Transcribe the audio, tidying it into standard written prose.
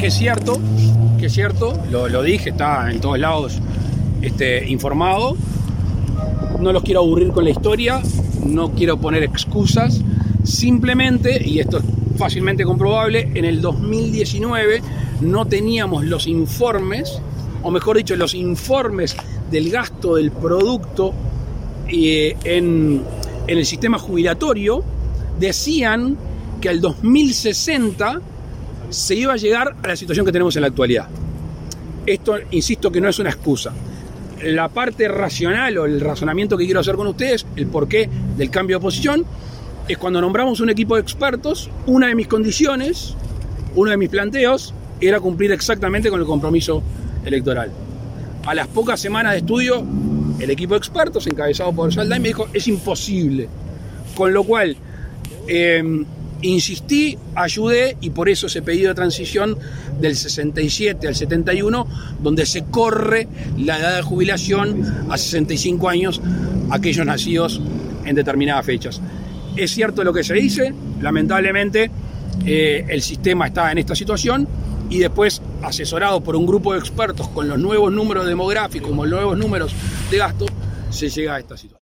que es cierto, lo dije, está en todos lados informado. No los quiero aburrir con la historia, no quiero poner excusas, simplemente, y esto es fácilmente comprobable, en el 2019 no teníamos los informes, o mejor dicho, los informes del gasto del producto en el sistema jubilatorio. Decían que al 2060 se iba a llegar a la situación que tenemos en la actualidad. Esto, insisto, que no es una excusa. La parte racional o el razonamiento que quiero hacer con ustedes, el porqué del cambio de posición, es cuando nombramos un equipo de expertos, una de mis condiciones, uno de mis planteos, era cumplir exactamente con el compromiso electoral. A las pocas semanas de estudio, el equipo de expertos, encabezado por Saldain, me dijo, es imposible. Con lo cual, insistí, ayudé, y por eso ese pedido de transición del 67 al 71, donde se corre la edad de jubilación a 65 años, aquellos nacidos en determinadas fechas. Es cierto lo que se dice, lamentablemente el sistema está en esta situación, y después, asesorado por un grupo de expertos con los nuevos números demográficos, con los nuevos números de gasto, se llega a esta situación.